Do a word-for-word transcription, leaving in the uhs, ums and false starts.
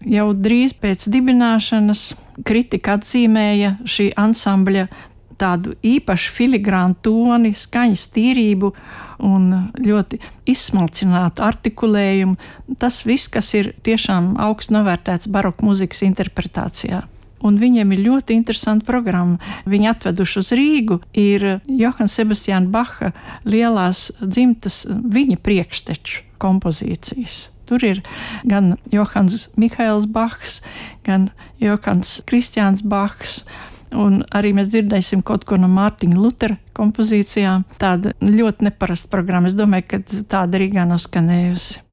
Jau drīz pēc dibināšanas kritika atzīmēja šī ansambļa tādu īpašu filigrānu toni, skaņas tīrību un ļoti izsmalcinātu artikulējumu. Tas viss, kas ir tiešām augstu novērtēts baroku mūzikas interpretācijā. Un viņiem ir ļoti interesanta programma. Viņi atveduši uz Rīgu ir Johana Sebastiāna Baha lielās dzimtas viņa priekšteču kompozīcijas. Tur ir gan Johans Mihails Bahs, gan Johans Kristiāns Bahs, un arī mēs dzirdēsim kaut ko no Mārtiņa Lutera kompozīcijām. Tāda ļoti neparasta programma. Es domāju, ka tāda Rīgā nav skanējusi.